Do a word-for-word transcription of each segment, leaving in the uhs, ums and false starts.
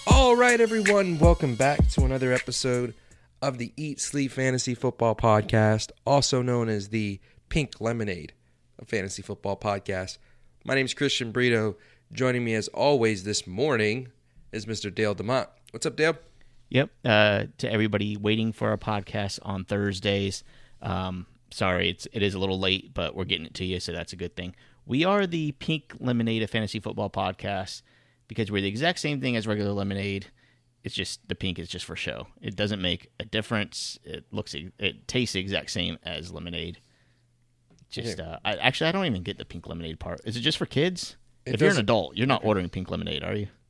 All right, everyone, welcome back to another episode of the Eat Sleep Fantasy Football Podcast, also known as the Pink Lemonade of Fantasy Football Podcast. My name is Christian Brito. Joining me as always this morning is Mister Dale DeMont. What's up, Dale? Yep. Uh, to everybody waiting for our podcast on Thursdays, um, sorry, it's it is a little late, but we're getting it to you, so that's a good thing. We are the Pink Lemonade of Fantasy Football Podcast because we're the exact same thing as regular lemonade. It's just the pink is just for show. It doesn't make a difference. It looks, it tastes the exact same as lemonade. Just, uh, I, actually, I don't even get the pink lemonade part. Is it just for kids? It if you're an doesn't- adult, you're not ordering pink lemonade, are you?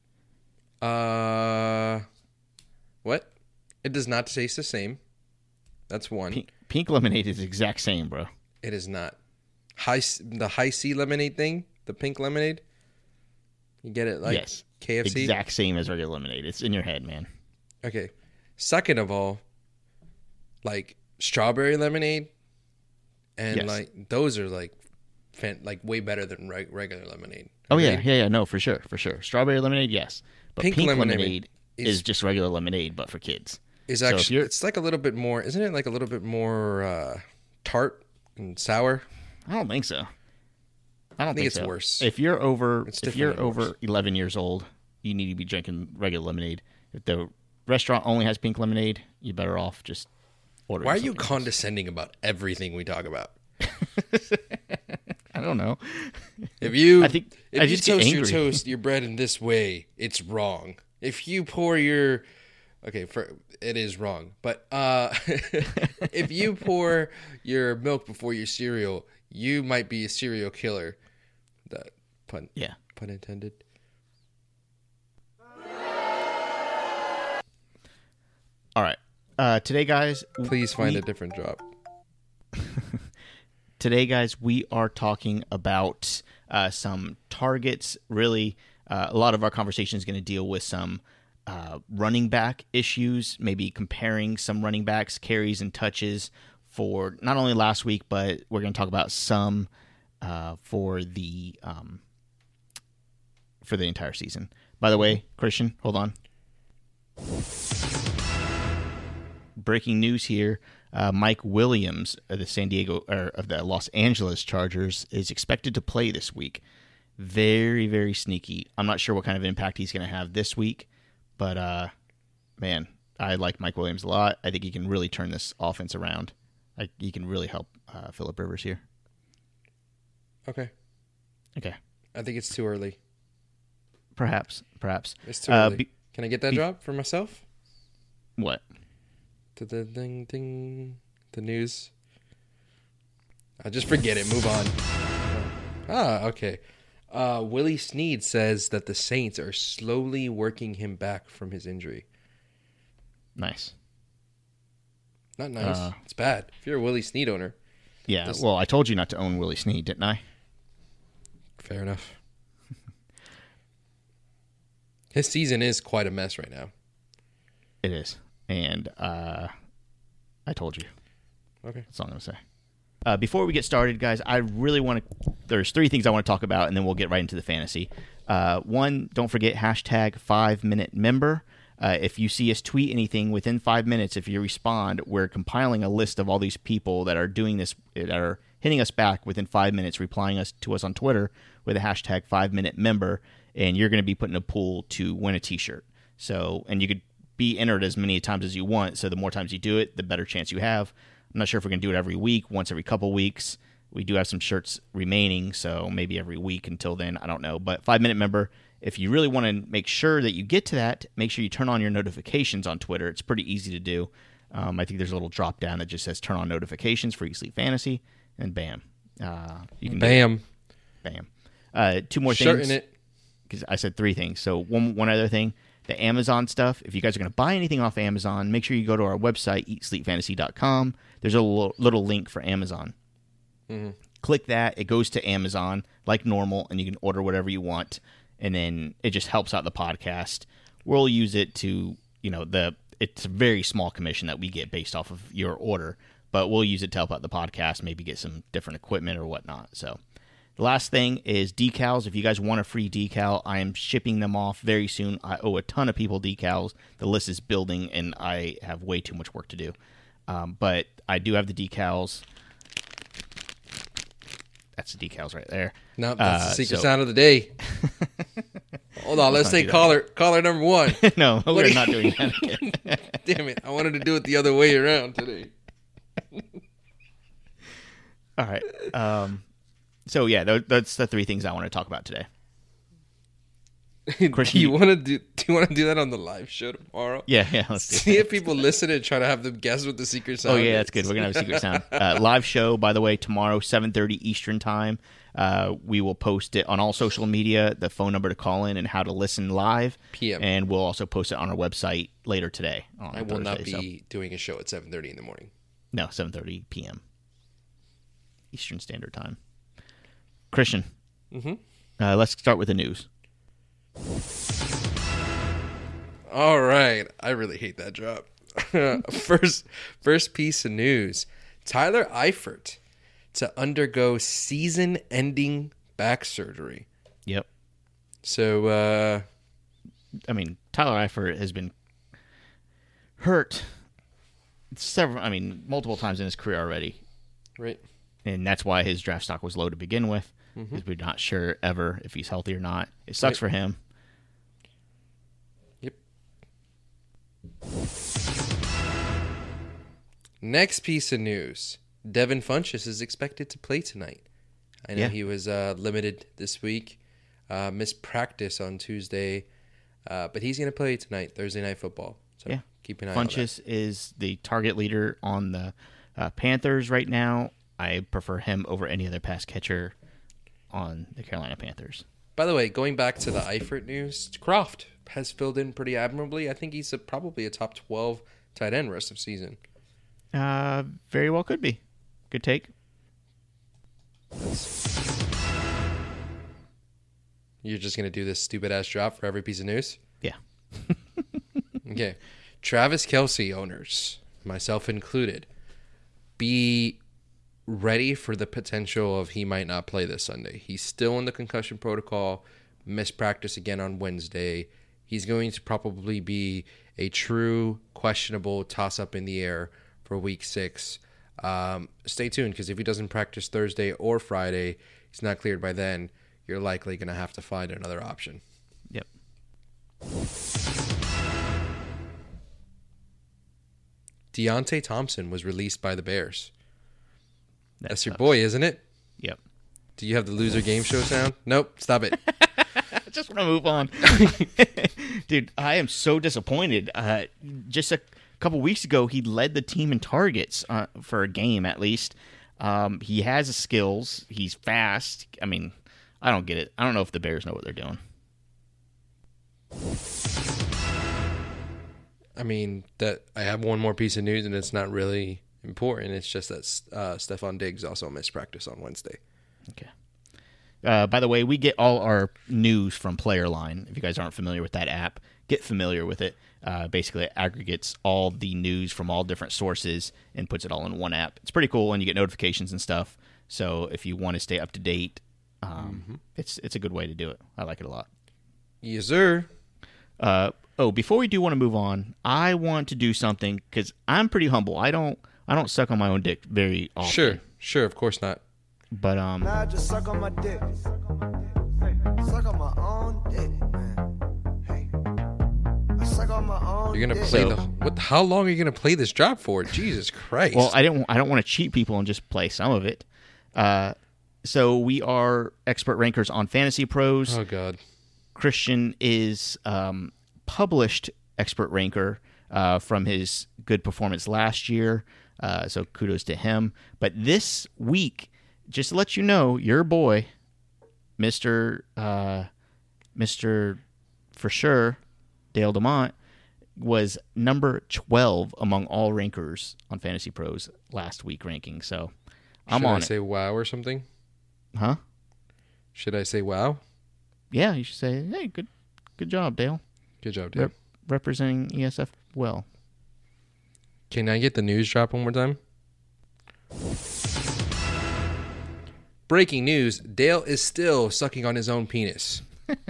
Uh, what? It does not taste the same. That's one. Pink, pink lemonade is the exact same, bro. It is not. High the high C lemonade thing, the pink lemonade. You get it like Yes. K F C. Exact same as regular lemonade. It's in your head, man. Okay. Second of all, like strawberry lemonade, and Yes. like those are like, fan, like way better than reg- regular lemonade. Oh yeah, Agreed? yeah, yeah. No, for sure, for sure. Strawberry lemonade, yes, but Pink pink, lemonade lemonade, is- is, just regular lemonade, but for kids. Is So if actually you're- it's like a little bit more, isn't it? Like a little bit more uh, tart and sour. I don't think so. I don't I think it's so. worse. If you're over, It's if you're definitely over worse. eleven years old, you need to be drinking regular lemonade. If the restaurant only has pink lemonade, you're better off just ordering. Why are you something else. condescending about everything we talk about? I don't know. If you, I think- if I you just get toast your angry. toast your bread in this way, it's wrong. If you pour your, okay, for it is wrong. But uh, if you pour your milk before your cereal, you might be a serial killer. That pun, Yeah. pun intended. All right. Uh, today, guys. Please find we- a different drop. Today, guys, we are talking about uh, some targets. Really, uh, a lot of our conversation is going to deal with some uh, running back issues, maybe comparing some running backs, carries, and touches for not only last week, but we're going to talk about some uh, for the um, for the entire season. By the way, Christian, hold on. Breaking news here. Uh, Mike Williams of the San Diego or of the Los Angeles Chargers is expected to play this week. Very, very sneaky. I'm not sure what kind of impact he's going to have this week, but uh, man, I like Mike Williams a lot. I think he can really turn this offense around. Like he can really help uh, Phillip Rivers here. Okay, Okay, I think it's too early. perhaps, perhaps. It's too Uh, early. be- Can I get that be- drop for myself? what? The the ding ding the news. I just forget it. Move on. Ah, okay. Uh, Willie Snead says that the Saints are slowly working him back from his injury. Nice. Not nice. Uh, it's bad. If you're a Willie Snead owner, Yeah. This- Well, I told you not to own Willie Snead, didn't I? fair enough. His season is quite a mess right now. It is, and uh, I told you. Okay. That's all I'm going to say. Uh, before we get started, guys, I really want to... There's three things I want to talk about, and then we'll get right into the fantasy. Uh, one, don't forget hashtag five-minute-member. Uh, if you see us tweet anything within five minutes, if you respond, we're compiling a list of all these people that are doing this, that are hitting us back within five minutes, replying us to us on Twitter with a hashtag five-minute-member, and you're going to be put in a pool to win a T-shirt. So, and you could be entered as many times as you want, so the more times you do it, the better chance you have. I'm not sure if we're going to do it every week, once every couple weeks. We do have some shirts remaining, so maybe every week until then. I don't know. But five-minute member, if you really want to make sure that you get to that, make sure you turn on your notifications on Twitter. It's pretty easy to do. Um, I think there's a little drop down that just says turn on notifications for Eat Sleep Fantasy, and bam. Uh, you can do it. Bam. Bam. Uh, two more Shirt things. in it. Because I said three things. So one one other thing. The Amazon stuff, if you guys are going to buy anything off Amazon, make sure you go to our website, eat sleep fantasy dot com. There's a little, little link for Amazon. Mm-hmm. Click that. It goes to Amazon like normal, and you can order whatever you want. And then it just helps out the podcast. We'll use it to, you know, the it's a very small commission that we get based off of your order, but we'll use it to help out the podcast, maybe get some different equipment or whatnot. So The last thing is decals. If you guys want a free decal, I am shipping them off very soon. I owe a ton of people decals. The list is building, and I have way too much work to do. Um, but I do have the decals. That's the decals right there. No, that's uh, the secret so... sound of the day. Hold on, let's take caller caller number one. No, What we're you... not doing that again. Damn it, I wanted to do it the other way around today. All right. Um, so, yeah, th- that's the three things I want to talk about today. do you want to do? Do you want to do that on the live show tomorrow? Yeah, yeah. Let's do See that. if people listen and try to have them guess what the secret sound. Oh yeah, is. that's good. We're gonna have a secret sound. Uh, live show, by the way, tomorrow, seven thirty Eastern time. Uh, we will post it on all social media. The phone number to call in and how to listen live. P M. And we'll also post it on our website later today. On I will Thursday, not be so. doing a show at seven thirty in the morning. No, seven thirty p.m. Eastern Standard Time. Christian, Mm-hmm. uh, let's start with the news. All right. I really hate that drop. first, first piece of news. Tyler Eifert to undergo season-ending back surgery. Yep. So, uh... I mean, Tyler Eifert has been hurt several, I mean, multiple times in his career already. Right. And that's why his draft stock was low to begin with, because mm-hmm. we're not sure ever if he's healthy or not. It sucks right. for him. Yep. Next piece of news. Devin Funchess is expected to play tonight. I know yeah. he was uh, limited this week, uh, missed practice on Tuesday, uh, but he's going to play tonight, Thursday Night Football. So yeah. keep an eye Funchess on that. is the target leader on the uh, Panthers right now. I prefer him over any other pass catcher on the Carolina Panthers. By the way, going back to the Eifert news, Croft has filled in pretty admirably. I think he's a, probably a top twelve tight end rest of season. Uh, very well could be. Good take. You're just going to do this stupid-ass drop for every piece of news? Yeah. Okay. Travis Kelce owners, myself included, be ready for the potential of he might not play this Sunday. He's still in the concussion protocol, missed practice again on Wednesday. He's going to probably be a true questionable toss-up in the air for week six. Um, stay tuned, because if he doesn't practice Thursday or Friday, he's not cleared by then, you're likely going to have to find another option. Yep. Deontay Thompson was released by the Bears. That That's sucks. your boy, isn't it? Yep. Do you have the loser game show sound? Nope. Stop it. I just want to move on. Dude, I am so disappointed. Uh, just a couple weeks ago, he led the team in targets uh, for a game, at least. Um, he has the skills. He's fast. I mean, I don't get it. I don't know if the Bears know what they're doing. I mean, that I have one more piece of news, and it's not really important. It's just that uh, Stephon Diggs also missed practice on Wednesday. Okay. Uh, by the way, we get all our news from PlayerLine. If you guys aren't familiar with that app, get familiar with it. Uh, basically, it aggregates all the news from all different sources and puts it all in one app. It's pretty cool, and you get notifications and stuff. So if you want to stay up to date, um, mm-hmm. it's it's a good way to do it. I like it a lot. Yes, sir. Uh, oh, before we do want to move on, I want to do something because I'm pretty humble. I don't I don't suck on my own dick very often. Sure, sure, of course not. But um, nah, just suck on my dick. Hey, suck on my own dick, man. Hey, I suck on my own. You're gonna dick. play So- the what? How long are you gonna play this drop for? Jesus Christ! well, I didn't. I don't want to cheat people and just play some of it. Uh, so we are expert rankers on Fantasy Pros. oh God. Christian is um, published expert ranker uh, from his good performance last year. Uh, so kudos to him. But this week, just to let you know, your boy, Mister Uh, Mister for sure, Dale DeMont, was number twelve among all rankers on Fantasy Pros last week ranking. So I'm Should on I it. say wow or something? Huh? Should I say wow? Yeah, you should say, hey, good good job, Dale. Good job, Dave. Rep- representing E S F well. Can I get the news drop one more time? breaking news, Dale is still sucking on his own penis.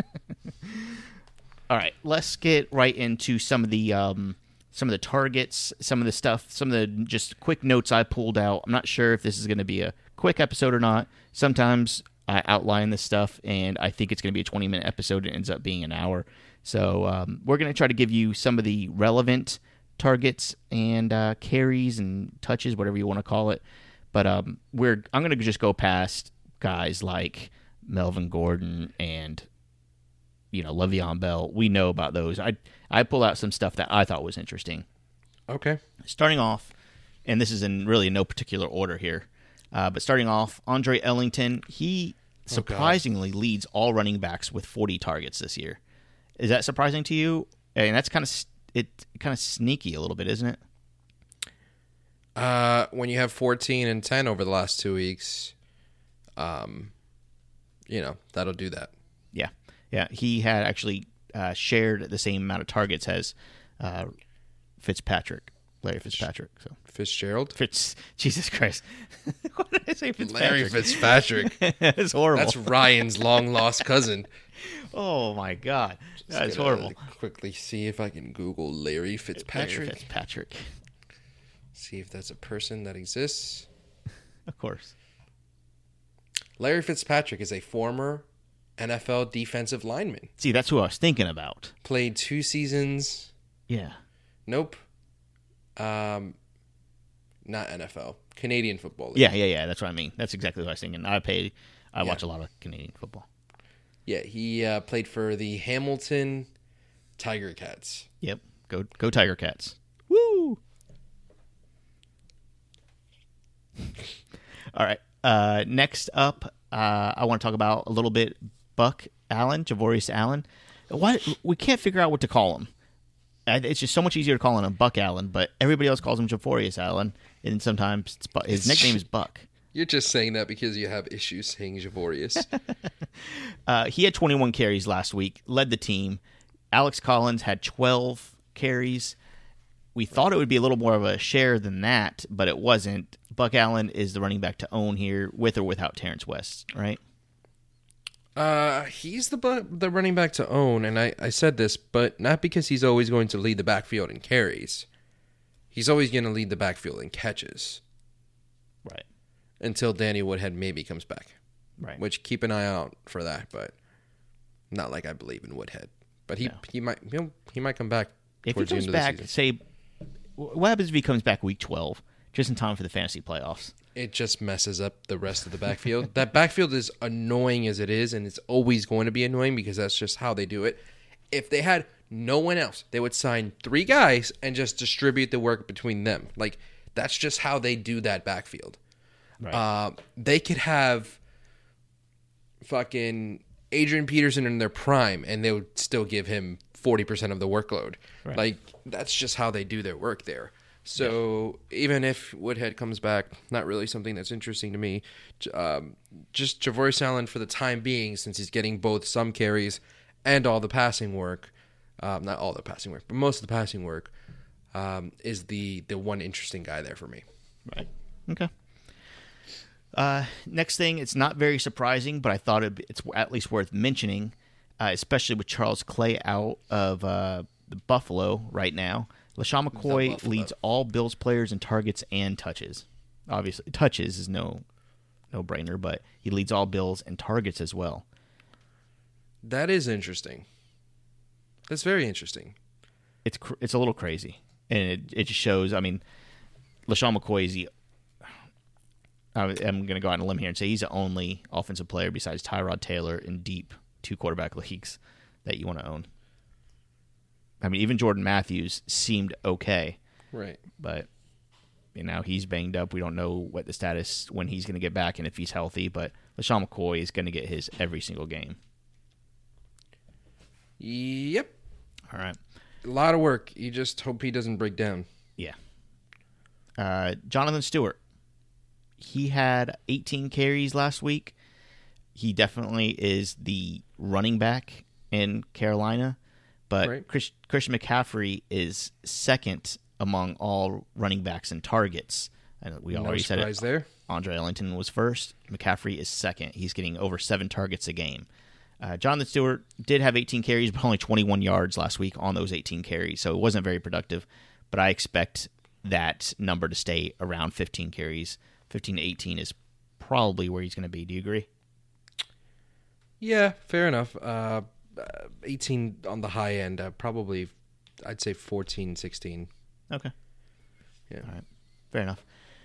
All right, let's get right into some of the um, some of the targets, some of the stuff, some of the just quick notes I pulled out. I'm not sure if this is going to be a quick episode or not. Sometimes I outline this stuff, and I think it's going to be a twenty-minute episode. It ends up being an hour. So um, we're going to try to give you some of the relevant targets and uh, carries and touches, whatever you want to call it. But um, we're I'm going to just go past guys like Melvin Gordon and you know Le'Veon Bell. We know about those. I I pull out some stuff that I thought was interesting. Okay. Starting off, and this is in really no particular order here, uh, but starting off, Andre Ellington, he surprisingly oh leads all running backs with forty targets this year. Is that surprising to you? And that's kind of it, kind of sneaky a little bit, isn't it? Uh, when you have fourteen and ten over the last two weeks, um, you know that'll do that. Yeah, yeah. He had actually uh, shared the same amount of targets as uh, Fitzpatrick, Larry Fitzpatrick. So Fitzgerald, Fitz. Jesus Christ, what did I say? Fitzpatrick. Larry Fitzpatrick. It's horrible. That's Ryan's long lost cousin. Oh my God, that's gonna horrible. Quickly see if I can Google Larry Fitzpatrick. Larry Fitzpatrick. See if that's a person that exists. Of course. Larry Fitzpatrick is a former N F L defensive lineman. See, that's who I was thinking about. Played two seasons. Yeah. Nope. Um, not N F L. Canadian Football League. Yeah, yeah, yeah. That's what I mean. That's exactly what I was thinking. I pay. I Yeah. watch a lot of Canadian football. Yeah, he uh, played for the Hamilton Tiger Cats. Yep. Go, go Tiger Cats. Woo! All right. Uh, next up, uh, I want to talk about a little bit Buck Allen, Javorius Allen. Why we can't figure out what to call him. It's just so much easier to call him Buck Allen, but everybody else calls him Javorius Allen, and sometimes it's Bu- his nickname is Buck. You're just saying that because you have issues saying Javorius. uh, he had twenty-one carries last week, led the team. Alex Collins had twelve carries. We thought it would be a little more of a share than that, but it wasn't. Buck Allen is the running back to own here, with or without Terrence West, right? Uh, he's the bu- the running back to own, and I, I said this, but not because he's always going to lead the backfield in carries. He's always going to lead the backfield in catches. Right. Until Danny Woodhead maybe comes back. Right. Which, keep an eye out for that, but not like I believe in Woodhead. But he No. he might he'll, he might come back If he towards the comes end back, of the season. say, what happens if he comes back week twelve, just in time for the fantasy playoffs? It just messes up the rest of the backfield. That backfield is annoying as it is, and it's always going to be annoying because that's just how they do it. If they had no one else, they would sign three guys and just distribute the work between them. Like, that's just how they do that backfield. Right. Uh, they could have fucking Adrian Peterson in their prime, and they would still give him forty percent of the workload. Right. Like, that's just how they do their work there. So yeah. Even if Woodhead comes back, not really something that's interesting to me. Um, just Javorius Allen for the time being, since he's getting both some carries and all the passing work. Um, not all the passing work, but most of the passing work um, is the the one interesting guy there for me. Right. Okay. Uh, next thing, it's not very surprising, but I thought it'd be, it's at least worth mentioning, uh, especially with Charles Clay out of uh, the Buffalo right now. LaShawn McCoy leads all Bills players in targets and touches. Obviously, touches is no no brainer, but he leads all Bills in targets as well. That is interesting. That's very interesting. It's cr- it's a little crazy, and it it just shows. I mean, LaShawn McCoy is the. I'm going to go out on a limb here and say he's the only offensive player besides Tyrod Taylor in deep two quarterback leagues that you want to own. I mean, even Jordan Matthews seemed okay. Right. But you know, he's banged up. We don't know what the status when he's going to get back and if he's healthy. But LaShawn McCoy is going to get his every single game. Yep. All right. A lot of work. You just hope he doesn't break down. Yeah. Uh, Jonathan Stewart. He had eighteen carries last week. He definitely is the running back in Carolina. But right. Chris, Christian McCaffrey is second among all running backs in targets. And we No already said it. surprise there. Andre Ellington was first. McCaffrey is second. He's getting over seven targets a game. Uh, Jonathan Stewart did have eighteen carries, but only twenty-one yards last week on those eighteen carries, so it wasn't very productive. But I expect that number to stay around fifteen carries. fifteen to eighteen is probably where he's going to be. Do you agree? Yeah, fair enough. Uh, eighteen on the high end, uh, probably, I'd say fourteen, sixteen. Okay. Yeah. All right. Fair enough.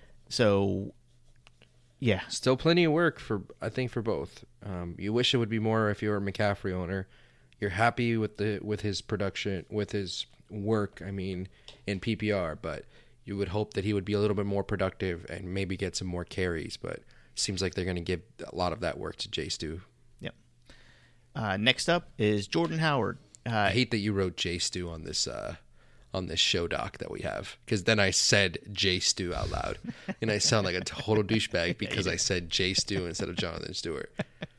So, yeah. Still plenty of work, for I think, for both. Um, you wish it would be more if you're a McCaffrey owner. You're happy with the with his production, with his work, I mean, in P P R, but you would hope that he would be a little bit more productive and maybe get some more carries, but it seems like they're going to give a lot of that work to Jay Stu. Yep. Uh, next up is Jordan Howard. Uh, I hate that you wrote Jay Stu on this uh, on this show doc that we have, because then I said Jay Stu out loud, and I sound like a total douchebag because I said Jay Stu instead of Jonathan Stewart.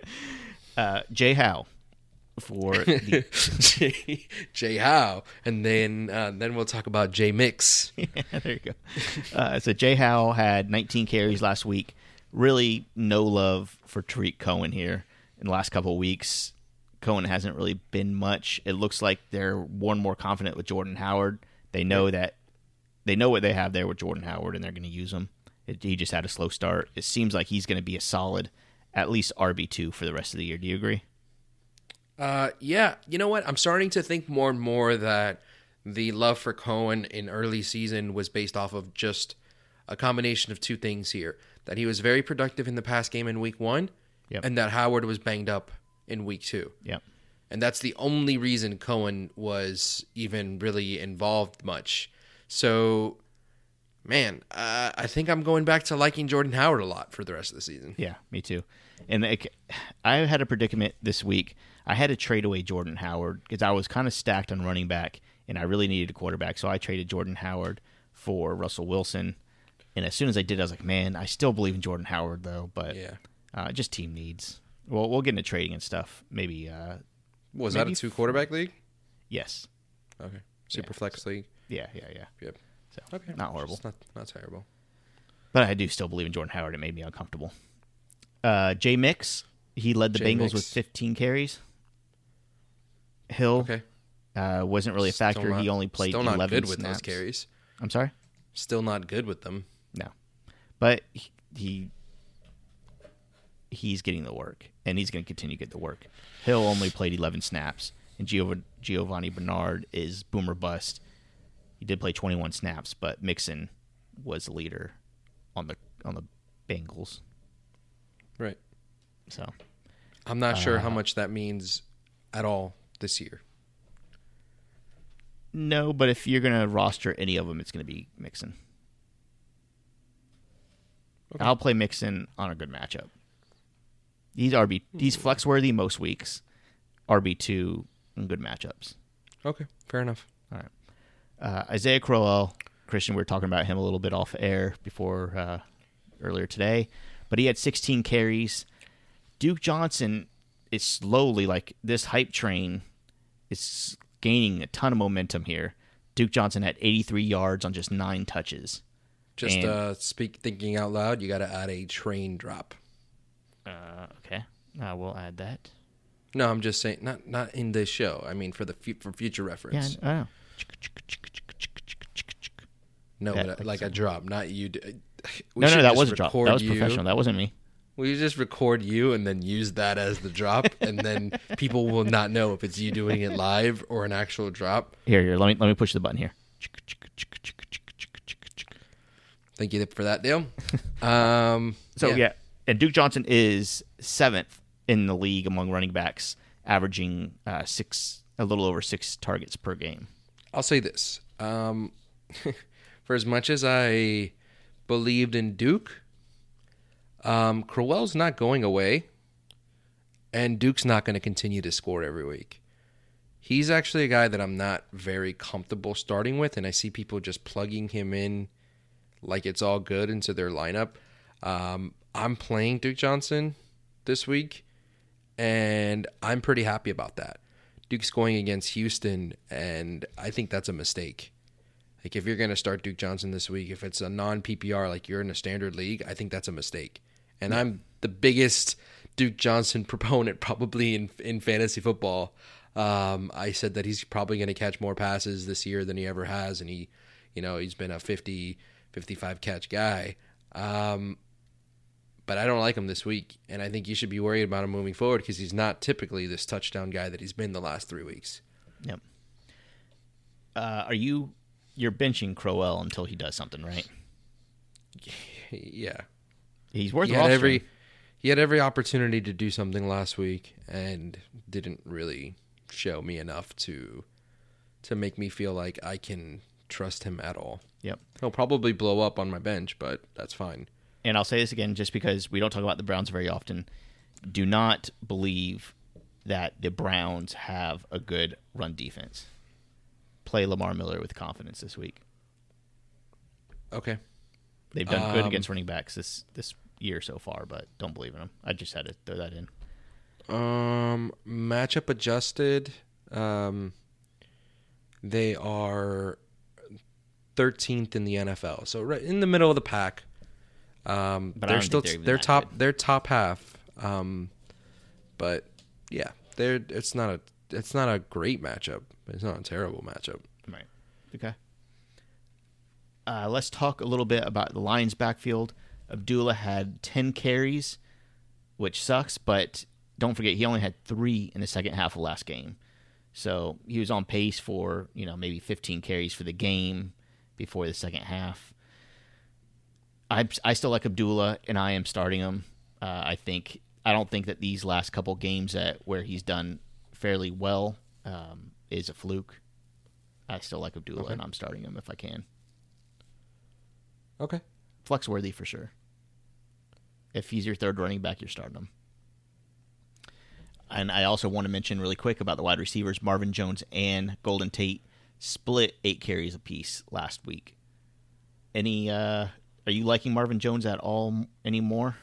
Uh, Jay Howe for the Jay, Jay Howe, and then uh, then we'll talk about Jay Mix. yeah, there you go. Uh, so Jay Howe had nineteen carries last week. Really no love for Tariq Cohen here in the last couple of weeks. Cohen hasn't really been much. It looks like they're more and more confident with Jordan Howard. They know that they know what they have there with Jordan Howard, and they're going to use him. It, he just had a slow start. It seems like he's going to be a solid, at least R B two for the rest of the year. Do you agree? Uh, yeah. You know what? I'm starting to think more and more that the love for Cohen in early season was based off of just a combination of two things here. That he was very productive in the pass game in week one, Yep. and that Howard was banged up in week two. Yep. And that's the only reason Cohen was even really involved much. So, man, uh, I think I'm going back to liking Jordan Howard a lot for the rest of the season. Yeah, me too. And it, I had a predicament this week. I had to trade away Jordan Howard because I was kind of stacked on running back, and I really needed a quarterback. So I traded Jordan Howard for Russell Wilson. And as soon as I did, I was like, man, I still believe in Jordan Howard, though. But Yeah. uh, just team needs. Well, we'll get into trading and stuff. Maybe. Uh, Was maybe that a two quarterback league? yes. Okay. Super Yeah, flex league. Yeah, yeah, yeah. Yep. So, Okay. not horrible. It's not not terrible. But I do still believe in Jordan Howard. It made me uncomfortable. Uh, Jay Mix, he led the Jay Bengals Mix. with fifteen carries. Hill Okay. uh, wasn't really a factor. Still not- he only played still eleven not good with snaps. those carries. I'm sorry? Still not good with them. No. But he, he he's getting the work, and he's going to continue to get the work. Hill only played eleven snaps, and Giov- Giovanni Bernard is boomer bust. He did play twenty-one snaps, but Mixon was the leader on the on the Bengals. Right. So I'm not sure how Uh, much that means at all this year. no, but if you're going to roster any of them, it's going to be Mixon. Okay. I'll play Mixon on a good matchup. He's R B. He's flex worthy most weeks. R B two in good matchups. Okay. Fair enough. All right. Uh, Isaiah Crowell, Christian, we were talking about him a little bit off air before uh, earlier today, but he had sixteen carries. Duke Johnson is slowly, like this hype train is gaining a ton of momentum here. Duke Johnson had eighty-three yards on just nine touches. Just And- uh, speak thinking out loud. You got to add a train drop. Uh, okay, uh, we'll add that. No, I'm just saying, not not in this show. I mean, for the fu- for future Yeah, reference. I know. No, That- but, uh, like like a something. drop, not you. d- we No, should no, that just was a drop. record That was you. professional. That wasn't me. We just record you and then use that as the drop, and then people will not know if it's you doing it live or an actual drop. Here, here. Let me let me push the button here. Thank you for that, Dale. Um, So yeah. and Duke Johnson is seventh in the league among running backs, averaging uh, six, a little over six targets per game. I'll say this: um, for as much as I believed in Duke, um, Crowell's not going away, and Duke's not going to continue to score every week. He's actually a guy that I'm not very comfortable starting with, and I see people just plugging him in like it's all good into their lineup. Um, I'm playing Duke Johnson this week, and I'm pretty happy about that. Duke's going against Houston, and I think that's a mistake. I Like, if you're going to start Duke Johnson this week, if it's a non-P P R, like you're in a standard league, I think that's a mistake. And yeah. I'm the biggest Duke Johnson proponent probably in in fantasy football. Um, I said that he's probably going to catch more passes this year than he ever has, and he, you know, he's been a fifty, fifty-five catch guy. Um, but I don't like him this week, and I think you should be worried about him moving forward because he's not typically this touchdown guy that he's been the last three weeks. Yep. Uh, are you you're benching Crowell until he does something, right? Yeah. He's worth he had every he had every opportunity to do something last week and didn't really show me enough to to make me feel like I can trust him at all. Yep. He'll probably blow up on my bench, but that's fine. And I'll say this again just because we don't talk about the Browns very often. Do not believe that the Browns have a good run defense. Play Lamar Miller with confidence this week. Okay. They've done good Um, against running backs this, this year so far, but don't believe in them. I just had to throw that in. Um, matchup adjusted. Um, they are thirteenth in the N F L, so right in the middle of the pack. Um, But I they're don't still think they're even they're that top good. they're top half. Um, but yeah, they're it's not a it's not a great matchup. It's not a terrible matchup. Right. Okay. Uh, let's talk a little bit about the Lions' backfield. Abdullah had ten carries, which sucks, but don't forget he only had three in the second half of last game. So he was on pace for, you know, maybe fifteen carries for the game before the second half. I I still like Abdullah, and I am starting him. Uh, I think I don't think that these last couple games that where he's done fairly well um, is a fluke. I still like Abdullah, Okay. and I'm starting him if I can. Okay. Flex worthy for sure. If he's your third running back, you're starting him. And I also want to mention really quick about the wide receivers. Marvin Jones and Golden Tate split eight carries apiece last week. Any? Uh, are you liking Marvin Jones at all anymore?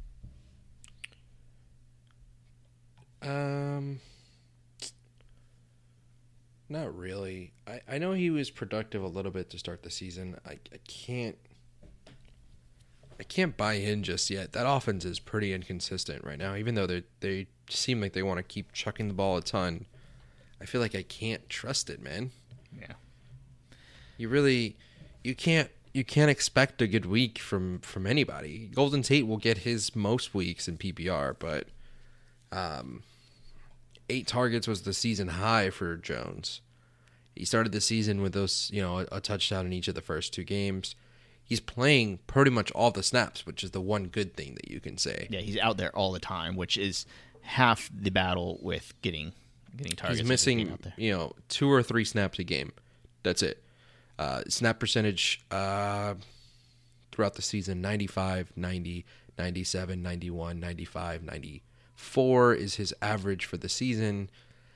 Um, not really. I, I know he was productive a little bit to start the season. I, I can't I can't buy in just yet. That offense is pretty inconsistent right now. Even though they they seem like they want to keep chucking the ball a ton, I feel like I can't trust it, man. Yeah. You really you can't you can't expect a good week from from anybody. Golden Tate will get his most weeks in P P R, but um, eight targets was the season high for Jones. He started the season with those, you know, a, a touchdown in each of the first two games. He's playing pretty much all the snaps, which is the one good thing that you can say. Yeah, he's out there all the time, which is half the battle with getting getting targets. He's is being missing, out there. you know, two or three snaps a game. That's it. Uh, snap percentage uh, throughout the season, ninety-five, ninety, ninety-seven, ninety-one, ninety-five, ninety-four is his average for the season.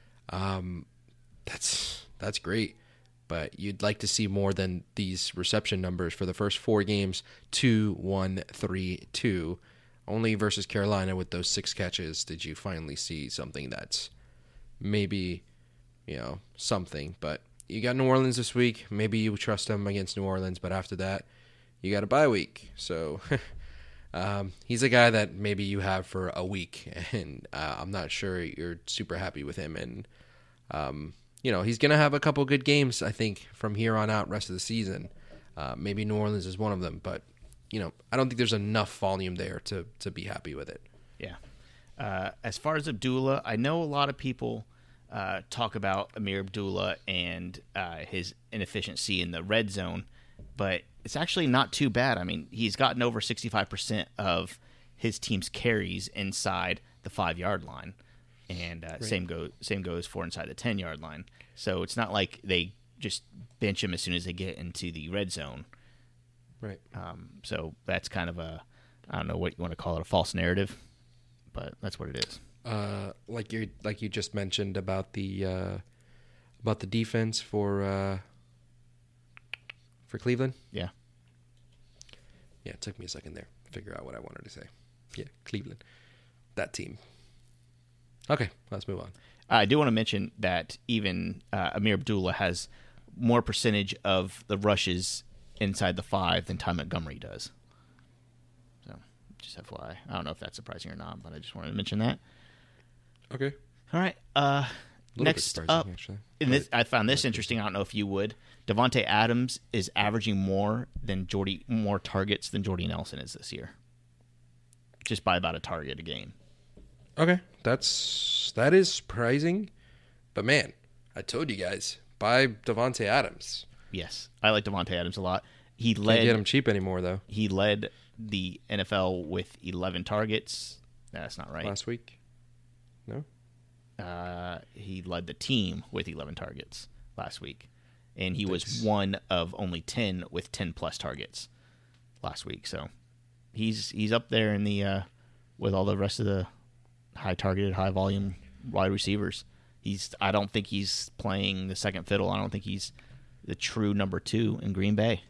Um, that's that's great. But you'd like to see more than these reception numbers for the first four games, two, one, three, two. Only versus Carolina with those six catches did you finally see something that's maybe, you know, something. But you got New Orleans this week. Maybe you trust them against New Orleans, but after that, you got a bye week. So um, he's a guy that maybe you have for a week, and uh, I'm not sure you're super happy with him. And um you know, he's going to have a couple good games, I think, from here on out rest of the season. Uh, maybe New Orleans is one of them, but, you know, I don't think there's enough volume there to, to be happy with it. Yeah. Uh, as far as Abdullah, I know a lot of people uh, talk about Amir Abdullah and uh, his inefficiency in the red zone, but it's actually not too bad. I mean, he's gotten over sixty-five percent of his team's carries inside the five-yard line. And uh, Right. same goes same goes for inside the ten-yard line. So it's not like they just bench him as soon as they get into the red zone. Right. Um, so that's kind of a, I don't know what you want to call it, a false narrative, but that's what it is. Uh, like you like you just mentioned about the uh, about the defense for uh, for Cleveland. Yeah. Yeah, it took me a second there to figure out what I wanted to say. Yeah, Cleveland, that team. Okay, let's move on. I do want to mention that even uh, Amir Abdullah has more percentage of the rushes inside the five than Ty Montgomery does. So, just F Y I. I don't know if that's surprising or not, but I just wanted to mention that. Okay. All right. Uh, bit next surprising, up, actually. and this, I found this interesting. I don't know if you would. Devontae Adams is averaging more than Jordy, more targets than Jordy Nelson is this year, just by about a target a game. Okay, that's that is surprising, but man, I told you guys buy Devontae Adams. Yes, I like Devontae Adams a lot. He Can't led. get him cheap anymore though. He led the N F L with eleven targets. That's not right. Last week, no. Uh, he led the team with eleven targets last week, and he Thanks. was one of only ten with ten plus targets last week. So he's he's up there in the uh, with all the rest of the high targeted, high volume wide receivers. He's I don't think he's playing the second fiddle. I don't think he's the true number two in Green Bay.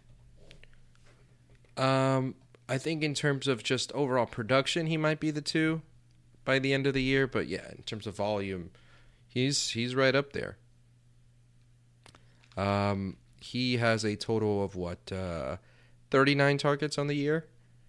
Um, I think in terms of just overall production, he might be the two by the end of the year. But yeah, in terms of volume, he's he's right up there. Um, he has a total of what uh, thirty-nine targets on the year.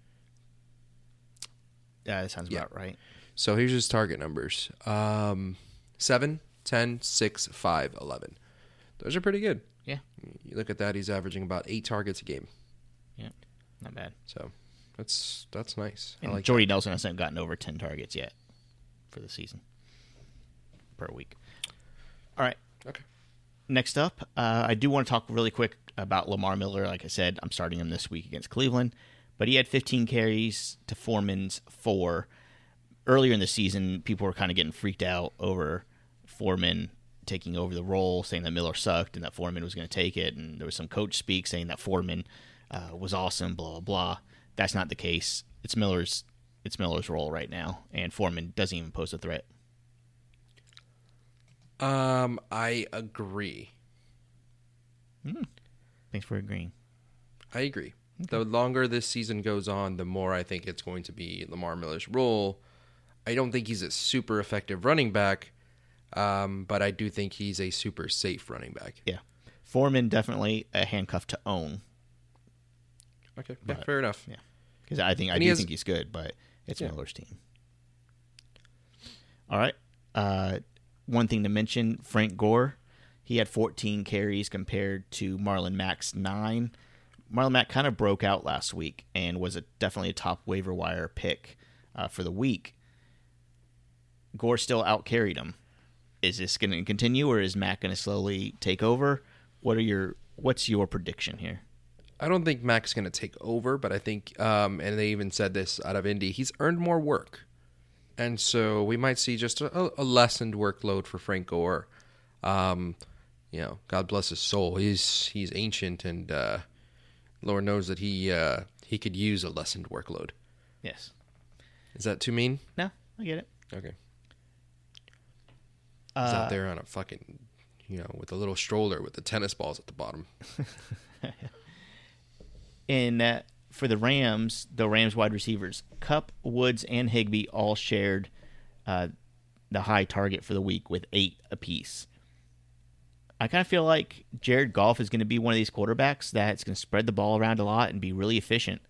Yeah, that sounds Yeah. about right. So here's his target numbers: um, seven, ten, six, five, eleven. Those are pretty good. Yeah, You look at that; he's averaging about eight targets a game. yeah, not bad. So that's that's nice. And I like Jordy Nelson hasn't gotten over ten targets yet for the season per week. All right. that. Okay. Next up, uh, I do want to talk really quick about Lamar Miller. Like I said, I'm starting him this week against Cleveland, but he had fifteen carries to Foreman's four. Earlier in the season, people were kind of getting freaked out over Foreman taking over the role, saying that Miller sucked and that Foreman was going to take it. And there was some coach speak saying that Foreman uh, was awesome, blah, blah, blah. That's not the case. It's Miller's it's Miller's role right now, and Foreman doesn't even pose a threat. Um, I agree. Thanks for agreeing. I agree. The longer this season goes on, the more I think it's going to be Lamar Miller's role. I don't think he's a super effective running back, um, but I do think he's a super safe running back. Yeah. Foreman definitely a handcuff to own. Okay, yeah, But- fair enough. Yeah. Because I think I And do he has- think he's good, but it's Yeah. Miller's team. All right. Uh, one thing to mention, Frank Gore, he had fourteen carries compared to Marlon Mack's nine. Marlon Mack kind of broke out last week and was a, definitely a top waiver wire pick uh, for the week. Gore still outcarried him. Is this going to continue, or is Mack going to slowly take over? What are your What's your prediction here? I don't think Mac's going to take over, but I think, um, and they even said this out of Indy, he's earned more work. And so we might see just a, a lessened workload for Frank Gore. Um, you know, God bless his soul. He's he's ancient, and uh, Lord knows that he uh, he could use a lessened workload. Yes. Is that too mean? No, I get it. Okay. He's Uh, out there on a fucking, you know, with a little stroller with the tennis balls at the bottom. In uh, for the Rams, the Rams wide receivers, Kupp, Woods, and Higbee all shared uh, the high target for the week with eight apiece. I kind of feel like Jared Goff is going to be one of these quarterbacks that's going to spread the ball around a lot and be really efficient.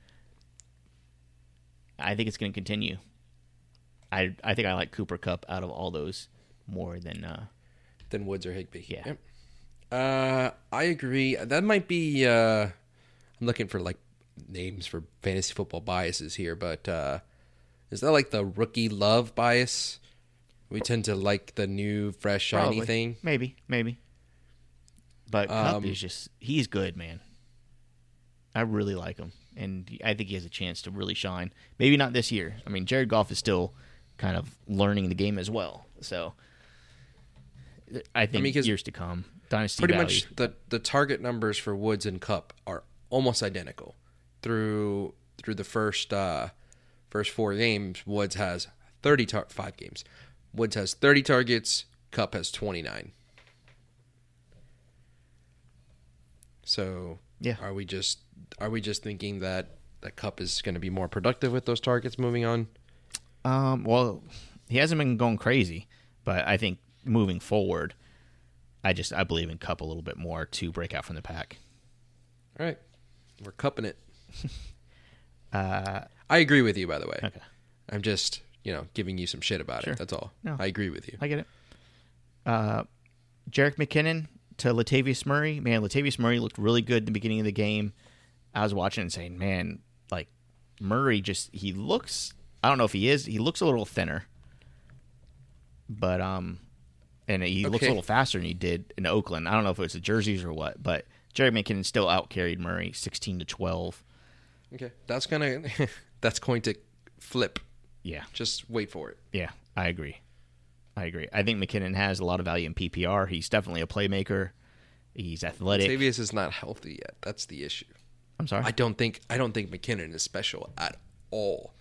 I think it's going to continue. I I think I like Cooper Kupp out of all those more than uh, Than Woods or Higbee. Yeah. Yep. Uh, I agree. That might be. Uh, I'm looking for like names for fantasy football biases here, but uh, is that like the rookie love bias? We tend to like the new, fresh, shiny probably. thing. Maybe, maybe. But Kupp Um, is just, he's good, man. I really like him. And I think he has a chance to really shine. Maybe not this year. I mean, Jared Goff is still kind of learning the game as well. So I think mean, 'cause years to come, Dynasty Pretty value. much the the target numbers for Woods and Kupp are almost identical through through the first uh, first four games. Woods has thirty tar- five games. Woods has thirty targets. Kupp has twenty-nine. So Yeah. are we just are we just thinking that that Kupp is going to be more productive with those targets moving on? Um, well, he hasn't been going crazy, but I think moving forward, I just I believe in Kupp a little bit more to break out from the pack. All right. We're cupping it. Uh, I agree with you, by the way. okay, I'm just, you know, giving you some shit about Sure. it. That's all. No. I agree with you. I get it. Uh, Jerick McKinnon to Latavius Murray. Man, Latavius Murray looked really good at the beginning of the game. I was watching and saying, man, like Murray just he looks. I don't know if he is. He looks a little thinner, but um, and he looks a Okay. little faster than he did in Oakland. I don't know if it was the jerseys or what, but Jerick McKinnon still outcarried Murray sixteen to twelve. Okay. That's gonna that's going to flip. Yeah, Just wait for it. yeah, I agree. I agree. I think McKinnon has a lot of value in P P R. He's definitely a playmaker. He's athletic. Latavius is not healthy yet. That's the issue. I'm sorry. I don't think I don't think McKinnon is special at all.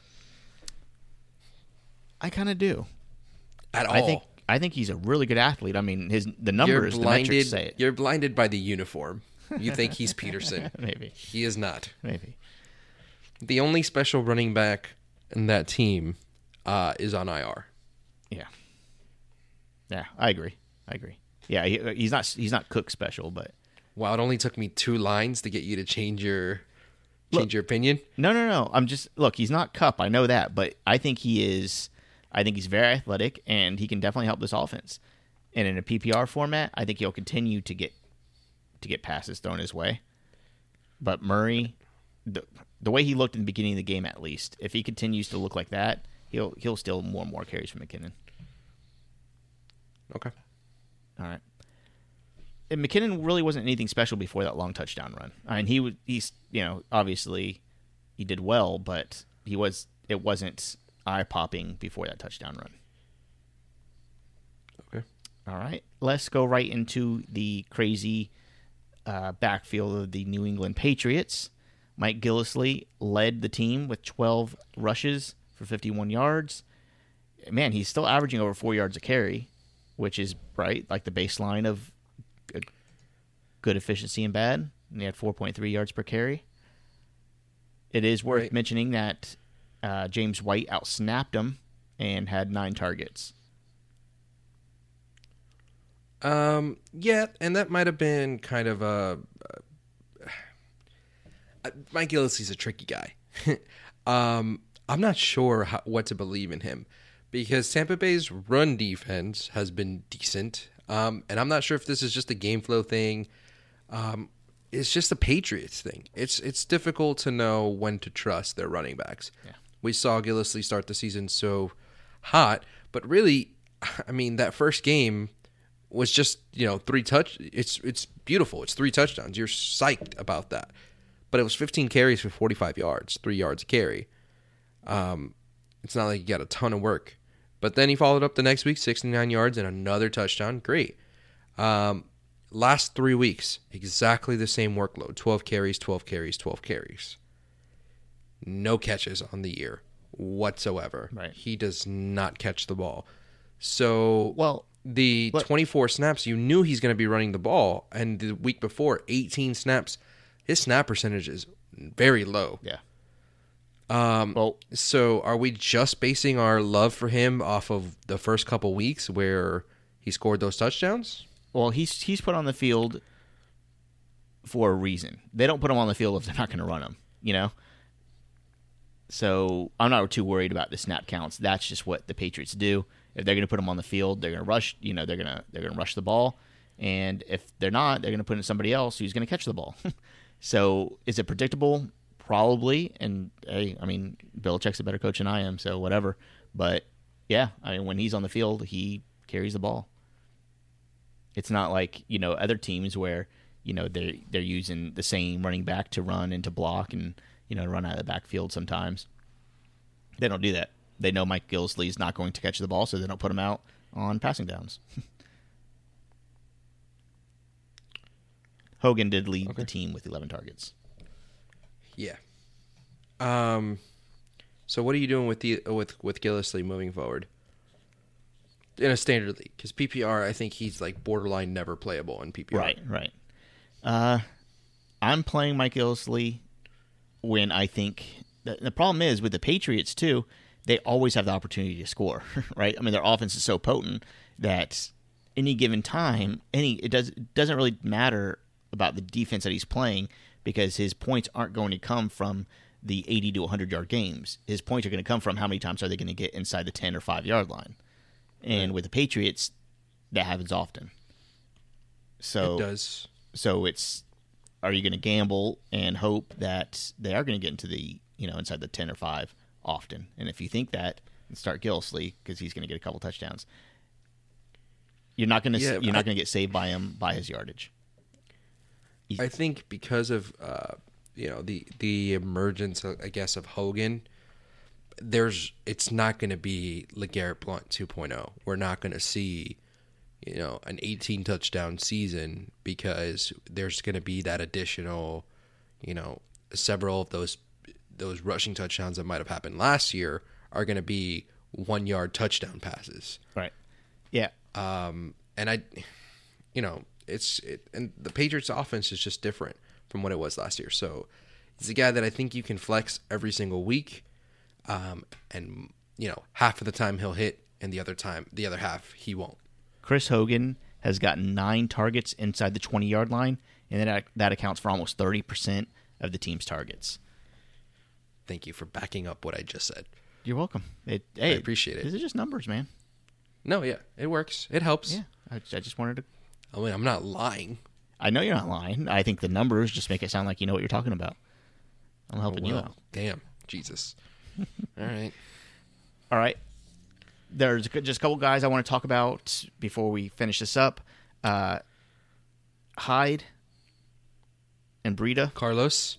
I kind of do. At all. I think I think he's a really good athlete. I mean, his the you're numbers, the blinded. metrics say it. You're blinded by the uniform. You think he's Peterson. Maybe, He is not. maybe. The only special running back in that team uh, is on I R. Yeah, yeah. I agree. I agree. Yeah, he, he's not he's not Cook special, but Wow, it only took me two lines to get you to change your change Look. your opinion. no, no, no. I'm just look. He's not Cup. I know that, but I think he is. I think he's very athletic, and he can definitely help this offense. And in a P P R format, I think he'll continue to get to get passes thrown his way. But Murray, the the way he looked in the beginning of the game, at least, if he continues to look like that, he'll he'll steal more and more carries from McKinnon. Okay. All right. And McKinnon really wasn't anything special before that long touchdown run. I mean, he was he's you know obviously he did well, but he was it wasn't eye popping before that touchdown run. Okay. All right, let's go right into the crazy uh, backfield of the New England Patriots. Mike Gillislee led the team with twelve rushes for fifty-one yards. Man, he's still averaging over four yards a carry, which is right like the baseline of a good efficiency and bad. And he had four point three yards per carry. It is worth Right. mentioning that uh, James White outsnapped him and had nine targets. Um. Yeah, and that might have been kind of a. Uh, Mike Gillislee's a tricky guy. um. I'm not sure how, what to believe in him because Tampa Bay's run defense has been decent. Um. And I'm not sure if this is just a game flow thing. Um. It's just a Patriots thing. It's it's difficult to know when to trust their running backs. Yeah. We saw Gillislee start the season so hot, but really, I mean, that first game was just, you know, three touch. It's it's beautiful. It's three touchdowns. You're psyched about that. But it was fifteen carries for forty-five yards, three yards a carry. Um, it's not like you got a ton of work. But then he followed up the next week, sixty-nine yards and another touchdown. Great. Um, last three weeks, exactly the same workload. twelve carries, twelve carries, twelve carries. No catches on the year whatsoever. Right. He does not catch the ball. So Well, the but- twenty-four snaps, you knew he's going to be running the ball. And the week before, eighteen snaps. His snap percentage is very low. yeah. Um, Well, so are we just basing our love for him off of the first couple weeks where he scored those touchdowns? well, he's he's put on the field for a reason. They don't put him on the field if they're not going to run him, you know? So I'm not too worried about the snap counts. That's just what the Patriots do. If they're going to put him on the field, they're going to rush, you know, they're going to they're going to rush the ball. And if they're not, they're going to put in somebody else who's going to catch the ball. So is it predictable? Probably. And, hey, I mean, Belichick's a better coach than I am, so whatever. But, yeah, I mean, when he's on the field, he carries the ball. It's not like, you know, other teams where, you know, they're, they're using the same running back to run and to block and, you know, run out of the backfield sometimes. They don't do that. They know Mike Gillislee's not going to catch the ball, so they don't put him out on passing downs. Hogan did lead Okay. the team with eleven targets. Yeah. Um. So what are you doing with the with with Gillislee moving forward in a standard league? Because P P R, I think he's like borderline never playable in P P R. Right, right. Uh, I'm playing Mike Gillislee when I think the, the problem is with the Patriots too. They always have the opportunity to score, right? I mean, their offense is so potent that any given time, any it does it doesn't really matter about the defense that he's playing because his points aren't going to come from the eighty to one hundred yard games. His points are going to come from how many times are they going to get inside the ten or five yard line. And with the Patriots, that happens often. So It does. So it's, are you going to gamble and hope that they are going to get into the, you know, inside the ten or five often? And if you think that, start Gillislee because he's going to get a couple touchdowns. You're not going to Yeah, you're I- not going to get saved by him by his yardage. I think because of uh, you know the the emergence, I guess, of Hogan, there's it's not going to be LeGarrette Blount two point oh. We're not going to see you know an eighteen touchdown season because there's going to be that additional, you know, several of those those rushing touchdowns that might have happened last year are going to be one yard touchdown passes. Right. Yeah. Um, and I, you know, it's it, and the Patriots' offense is just different from what it was last year. So he's a guy that I think you can flex every single week, um, and you know, half of the time he'll hit, and the other time, the other half he won't. Chris Hogan has gotten nine targets inside the twenty yard line, and that that accounts for almost thirty percent of the team's targets. Thank you for backing up what I just said. You're welcome. It, hey, I appreciate it. These are just numbers, man. No, yeah, it works. It helps. Yeah, I, I just wanted to. I mean, I'm not lying. I know you're not lying. I think the numbers just make it sound like you know what you're talking about. I'm helping you Well, out. damn, Jesus. All right. All right. There's just a couple guys I want to talk about before we finish this up. Uh, Hyde and Breida. Carlos.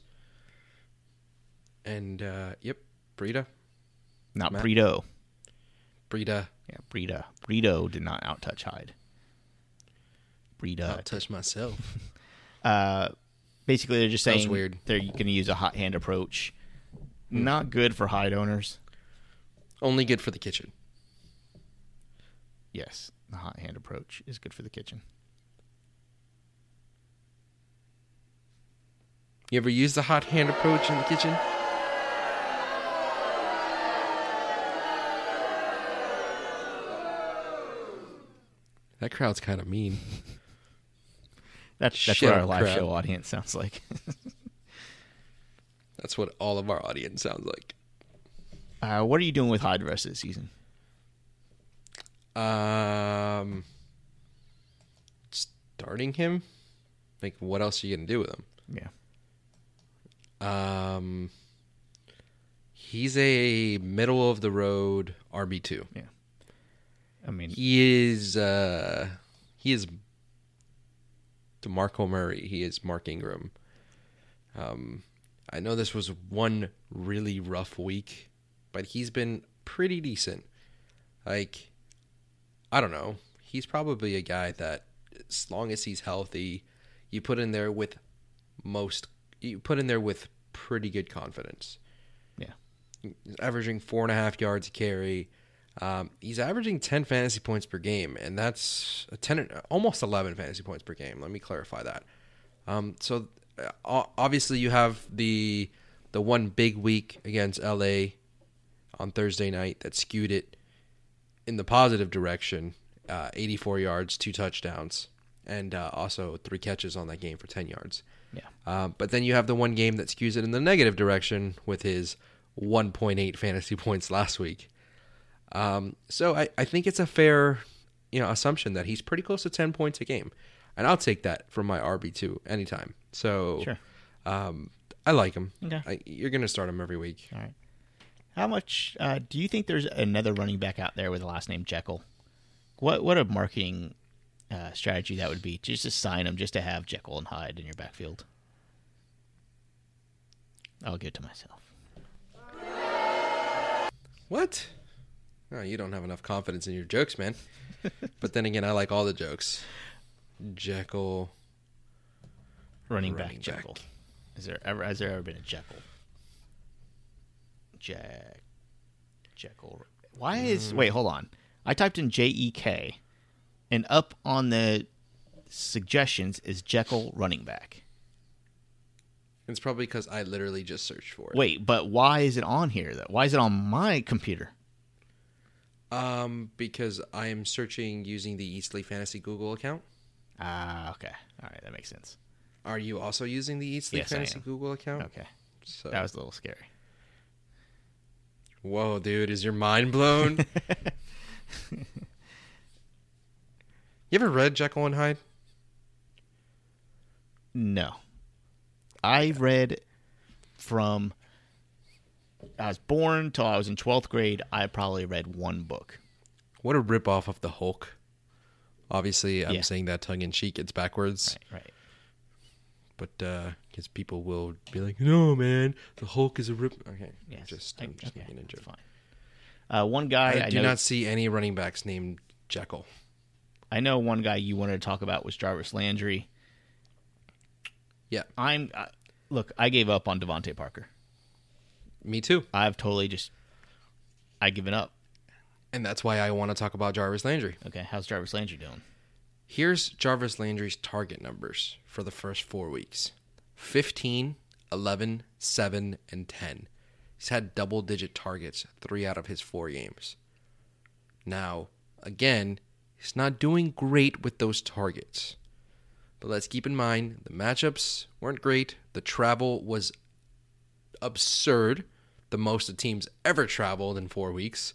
And, uh, yep, Breida. Not Matt. Breida. Breida. Yeah, Breida. Breida did not outtouch Hyde. Breida. I'll touch myself. Uh, basically, they're just That was saying weird. they're going to use a hot hand approach. Not good for Hyde owners. Only good for the kitchen. Yes, the hot hand approach is good for the kitchen. You ever use the hot hand approach in the kitchen? That crowd's kind of mean. That's that's Shut what our up, live crowd. show audience sounds like. That's what all of our audience sounds like. Uh, what are you doing with Hyde the rest of the season? Um, starting him? Like, what else are you going to do with him? Yeah. Um, he's a middle of the road R B two. Yeah. I mean, He is, uh, he is DeMarco Murray. He is Mark Ingram. Um, I know this was one really rough week, but he's been pretty decent. Like, I don't know. He's probably a guy that, as long as he's healthy, you put in there with most, you put in there with pretty good confidence. yeah. He's averaging four and a half yards a carry. Um, he's averaging ten fantasy points per game, and that's a ten, almost eleven fantasy points per game. Let me clarify that. Um, so uh, obviously you have the the one big week against L A on Thursday night that skewed it in the positive direction. Uh, eighty-four yards, two touchdowns, and uh, also three catches on that game for ten yards. Yeah. Uh, but then you have the one game that skews it in the negative direction with his one point eight fantasy points last week. Um, so I, I think it's a fair, you know, assumption that he's pretty close to ten points a game, and I'll take that from my R B two anytime. So, Sure. um, I like him. Okay. I, you're going to start him every week. All right. How much uh, do you think there's another running back out there with the last name Jekyll? What what a marketing uh, strategy that would be, just to sign him, just to have Jekyll and Hyde in your backfield. I'll give it to myself. What? Oh, you don't have enough confidence in your jokes, man. But then again, I like all the jokes. Jekyll. Running, Running back Jekyll. back. Is there ever has there ever been a Jekyll? Jack Jekyll. Why is wait? Hold on. I typed in J E K, and up on the suggestions is Jekyll running back. It's probably because I literally just searched for it. Wait, but why is it on here though? Why is it on my computer? Um, because I am searching using the Eat Sleep Fantasy Google account. Ah, okay. All right, that makes sense. Are you also using the Eat Sleep Yes, I Fantasy am. Google account? Okay. So, That was a little scary. whoa, dude, is your mind blown? You ever read Jekyll and Hyde? No. I read from I was born till I was in twelfth grade. I probably read one book. What a ripoff of the Hulk. Obviously, I'm Yeah. saying that tongue in cheek. It's backwards. Right, right. But uh because people will be like, no, man, the Hulk is a rip. Okay, Yes. just, I- I'm just okay, making a that's joke. fine. Uh, one guy I, I, do know, not see any running backs named Jekyll. I know one guy you wanted to talk about was Jarvis Landry. Yeah, I'm uh, look. I gave up on Devontae Parker. me too. I've totally just I given up. And that's why I want to talk about Jarvis Landry. Okay, how's Jarvis Landry doing? Here's Jarvis Landry's target numbers for the first four weeks. fifteen, eleven, seven, and ten. He's had double-digit targets three out of his four games. Now, again, he's not doing great with those targets. But let's keep in mind, the matchups weren't great. The travel was absurd. The most the team's ever traveled in four weeks.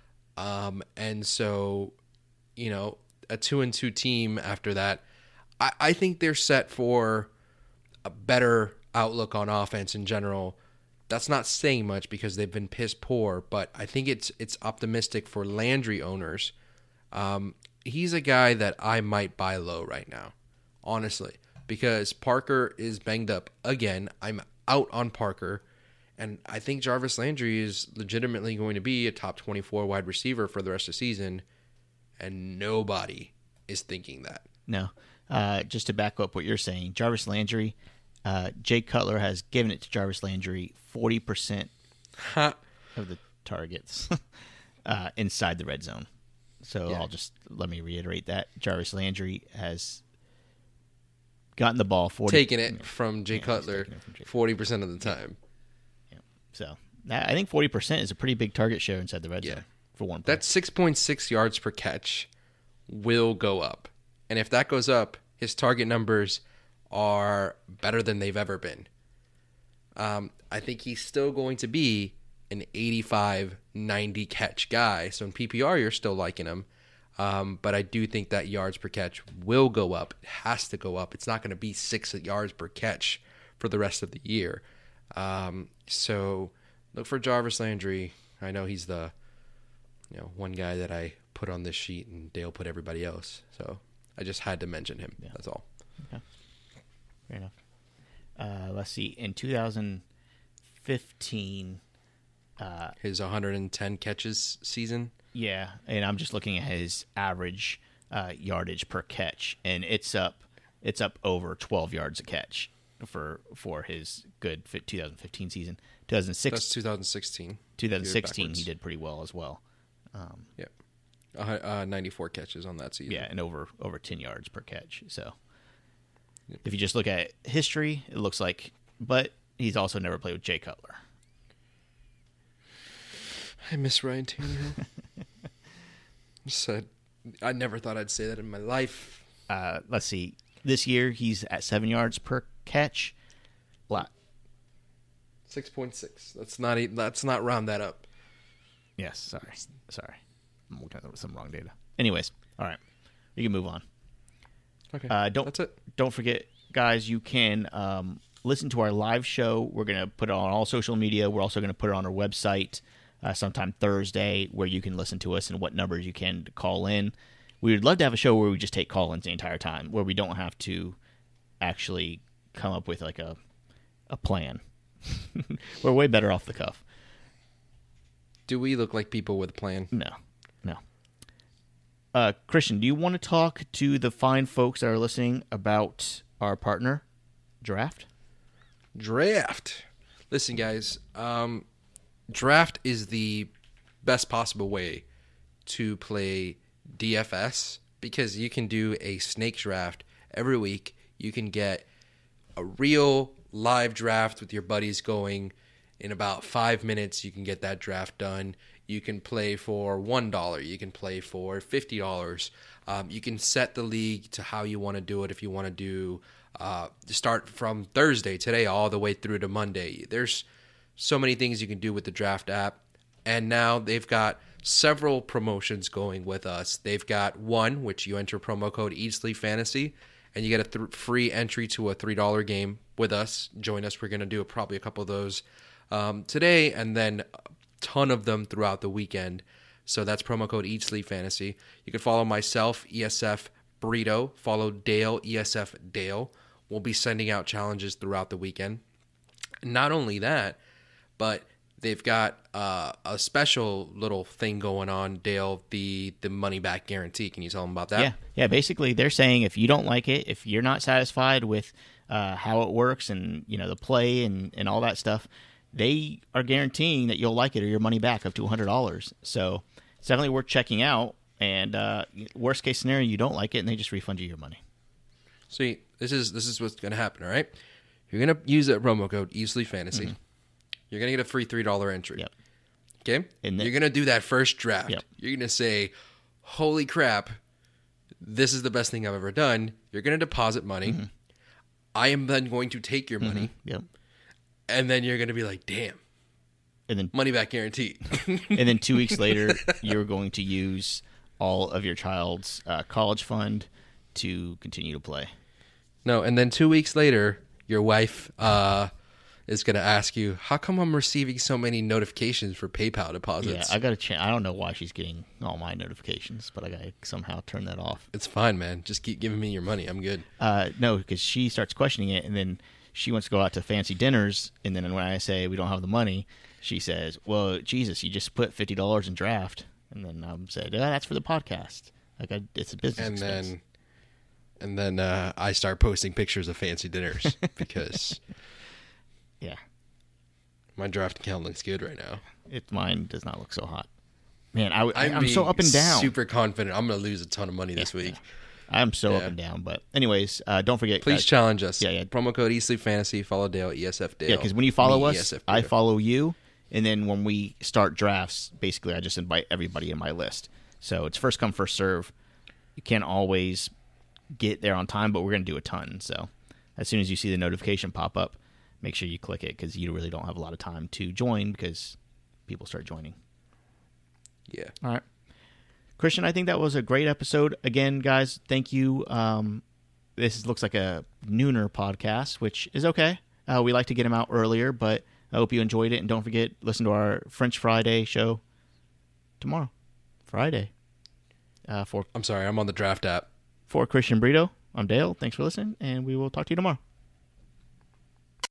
Um, and so, you know, a two and two team after that, I, I think they're set for a better outlook on offense in general. That's not saying much because they've been piss poor, but I think it's it's optimistic for Landry owners. Um, he's a guy that I might buy low right now, honestly, because Parker is banged up again. I'm out on Parker, and I think Jarvis Landry is legitimately going to be a top twenty-four wide receiver for the rest of the season, and nobody is thinking that. No. Uh, just to back up what you're saying, Jarvis Landry, uh, Jake Cutler has given it to Jarvis Landry forty percent Ha. of the targets uh, inside the red zone. So Yeah. I'll just let me reiterate that Jarvis Landry has gotten the ball forty. Taking it from Jay Yeah, he's Cutler taking it from Jay forty percent of the time. Yeah. So that, I think forty percent is a pretty big target share inside the red Yeah. zone for one player. That six point six yards per catch will go up. And if that goes up, his target numbers are better than they've ever been. Um, I think he's still going to be an eighty-five, ninety catch guy. So in P P R, you're still liking him. Um, but I do think that yards per catch will go up. It has to go up. It's not going to be six yards per catch for the rest of the year. Um, so look for Jarvis Landry. I know he's the you know one guy that I put on this sheet, and Dale put everybody else. So I just had to mention him. Yeah. That's all. Fair enough. Uh, let's see. In two thousand fifteen, uh, His one hundred ten catches season. yeah, and I'm just looking at his average uh, yardage per catch, and it's up, it's up over twelve yards a catch for for his good fit two thousand fifteen season. two thousand six, That's two thousand sixteen. two thousand sixteen, backwards. he did pretty well as well. Um, Yeah. Uh, uh, ninety-four catches on that season. yeah, and over over ten yards per catch. So if you just look at history, it looks like, but he's also never played with Jay Cutler. I miss Ryan Tannehill. Said, I never thought I'd say that in my life. Uh, let's see. This year he's at seven yards per catch. Lot. Six point six. Let's not. e- Let's not round that up. Yes. Sorry. Sorry. I'm looking at some wrong data. Anyways, all right. You can move on. Okay. Uh, don't That's it. Don't forget, guys. You can um, listen to our live show. We're gonna put it on all social media. We're also gonna put it on our website uh, sometime Thursday, where you can listen to us and what numbers you can call in. We would love to have a show where we just take call-ins the entire time, where we don't have to actually come up with like a a plan. We're way better off the cuff. Do we look like people with a plan? No, no. Uh, Christian, do you want to talk to the fine folks that are listening about our partner, Draft? Draft. Listen, guys. Um, draft is the best possible way to play D F S because you can do a snake draft every week. You can get a real live draft with your buddies going in about five minutes. You can get that draft done. You can play for one dollar. You can play for fifty dollars. Um, you can set the league to how you want to do it. If you want to do uh, start from Thursday, today, all the way through to Monday. There's so many things you can do with the Draft app. And now they've got several promotions going with us. They've got one, which you enter promo code EatSleepFantasy, and you get a th- free entry to a three dollar game with us. Join us. We're going to do probably a couple of those um, today, and then a ton of them throughout the weekend. So that's promo code EatSleepFantasy. You can follow myself, E S F Burrito. Follow Dale, E S F Dale. We'll be sending out challenges throughout the weekend. Not only that, but they've got uh, a special little thing going on, Dale, the, the money back guarantee. Can you tell them about that? Yeah, yeah. Basically, they're saying if you don't like it, if you're not satisfied with uh, how it works and you know the play and, and all that stuff, they are guaranteeing that you'll like it or your money back up to one hundred dollars. So it's definitely worth checking out. And uh, worst case scenario, you don't like it, and they just refund you your money. See, this is this is what's going to happen. All right, you're going to use that promo code EatSleepFantasy. Mm-hmm. You're going to get a free three dollar entry. Yep. Okay? And then, you're going to do that first draft. Yep. You're going to say, holy crap, this is the best thing I've ever done. You're going to deposit money. Mm-hmm. I am then going to take your money. Mm-hmm. Yep. And then you're going to be like, damn. And then money back guarantee. And then two weeks later, you're going to use all of your child's uh, college fund to continue to play. No, and then two weeks later, your wife... Uh, is going to ask you, how come I'm receiving so many notifications for PayPal deposits? Yeah, I got to change. I don't know why she's getting all my notifications, but I got to somehow turn that off. It's fine, man. Just keep giving me your money. I'm good. Uh, no, because she starts questioning it, and then she wants to go out to fancy dinners, and then when I say we don't have the money, she says, well, Jesus, you just put fifty dollars in draft. And then I said, oh, that's for the podcast. Like I, It's a business and expense. Then, and then uh, I start posting pictures of fancy dinners because... Yeah. My draft account looks good right now. It Mine does not look so hot. Man, I, I'm, I'm so up and down. super confident I'm going to lose a ton of money this yeah, week. Yeah. I'm so yeah. up and down. But anyways, uh, don't forget. Please uh, challenge us. Yeah, yeah. Promo code eSleepFantasy. Follow Dale, E S F Dale. Yeah, because when you follow Me, us, E S F I Dale. follow you. And then when we start drafts, basically I just invite everybody in my list. So it's first come, first serve. You can't always get there on time, but we're going to do a ton. So as soon as you see the notification pop up, make sure you click it because you really don't have a lot of time to join because people start joining. Yeah. All right. Christian, I think that was a great episode. Again, guys, thank you. Um, this looks like a nooner podcast, which is okay. Uh, we like to get them out earlier, but I hope you enjoyed it. And don't forget, listen to our French Friday show tomorrow. Friday. Uh, for I'm sorry, I'm on the draft app. For Christian Brito, I'm Dale. Thanks for listening, and we will talk to you tomorrow.